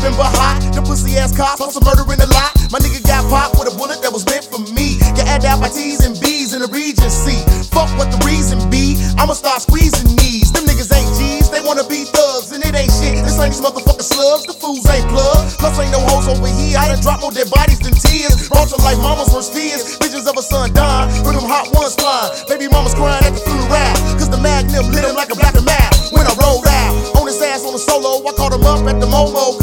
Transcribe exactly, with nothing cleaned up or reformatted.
Nothing but hot, the pussy ass cops on some murder in the lot. My nigga got popped with a bullet that was meant for me. Get add out my T's and B's in the Regency. Fuck what the reason be, I'ma start squeezing knees. Them niggas ain't G's, they wanna be thugs, and it ain't shit. This ain't these motherfucking slugs, the fools ain't plugged. Plus ain't no hoes over here, I done dropped more dead bodies than tears. Brought to life mama's worst fears, visions of a son dying, with them hot ones flying. Baby mama's crying at the funeral, cause the Magnum lit him like a black and matte. When I rolled out, on his ass on a solo, I caught him up at the Momo.